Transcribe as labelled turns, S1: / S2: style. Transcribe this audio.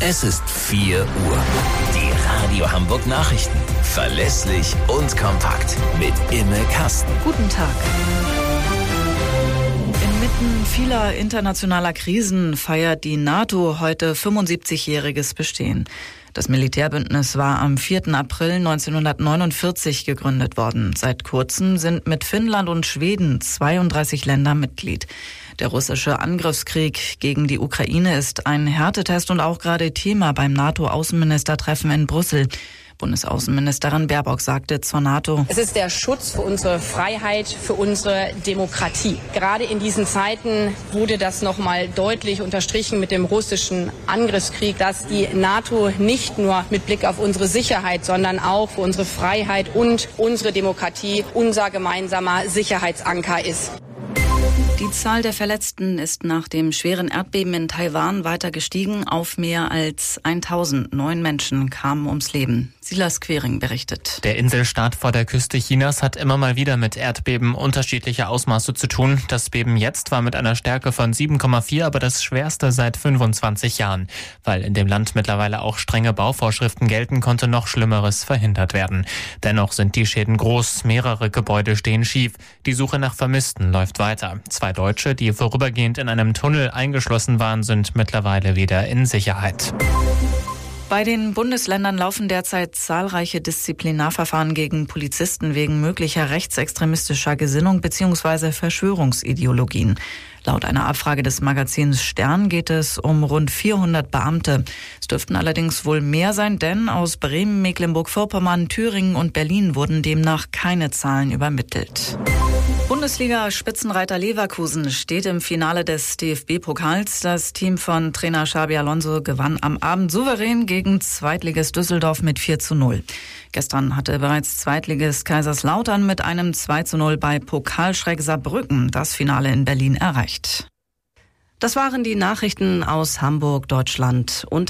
S1: Es ist 4 Uhr. Die Radio Hamburg Nachrichten. Verlässlich und kompakt. Mit Imme Kasten.
S2: Guten Tag. Inmitten vieler internationaler Krisen feiert die NATO heute 75-jähriges Bestehen. Das Militärbündnis war am 4. April 1949 gegründet worden. Seit kurzem sind mit Finnland und Schweden 32 Länder Mitglied. Der russische Angriffskrieg gegen die Ukraine ist ein Härtetest und auch gerade Thema beim NATO-Außenministertreffen in Brüssel. Bundesaußenministerin Baerbock sagte zur NATO:
S3: Es ist der Schutz für unsere Freiheit, für unsere Demokratie. Gerade in diesen Zeiten wurde das noch mal deutlich unterstrichen mit dem russischen Angriffskrieg, dass die NATO nicht nur mit Blick auf unsere Sicherheit, sondern auch für unsere Freiheit und unsere Demokratie unser gemeinsamer Sicherheitsanker ist.
S2: Die Zahl der Verletzten ist nach dem schweren Erdbeben in Taiwan weiter gestiegen auf mehr als 1000. 9 Menschen kamen ums Leben. Silas Quering berichtet.
S4: Der Inselstaat vor der Küste Chinas hat immer mal wieder mit Erdbeben unterschiedlicher Ausmaße zu tun. Das Beben jetzt war mit einer Stärke von 7,4, aber das schwerste seit 25 Jahren. Weil in dem Land mittlerweile auch strenge Bauvorschriften gelten, konnte noch Schlimmeres verhindert werden. Dennoch sind die Schäden groß, mehrere Gebäude stehen schief. Die Suche nach Vermissten läuft weiter. 2 Deutsche, die vorübergehend in einem Tunnel eingeschlossen waren, sind mittlerweile wieder in Sicherheit.
S2: Bei den Bundesländern laufen derzeit zahlreiche Disziplinarverfahren gegen Polizisten wegen möglicher rechtsextremistischer Gesinnung bzw. Verschwörungsideologien. Laut einer Abfrage des Magazins Stern geht es um rund 400 Beamte. Es dürften allerdings wohl mehr sein, denn aus Bremen, Mecklenburg-Vorpommern, Thüringen und Berlin wurden demnach keine Zahlen übermittelt. Bundesliga-Spitzenreiter Leverkusen steht im Finale des DFB-Pokals. Das Team von Trainer Xabi Alonso gewann am Abend souverän gegen Zweitligist Düsseldorf mit 4:0. Gestern hatte bereits Zweitligist Kaiserslautern mit einem 2:0 bei Pokalschreck Saarbrücken das Finale in Berlin erreicht. Das waren die Nachrichten aus Hamburg, Deutschland und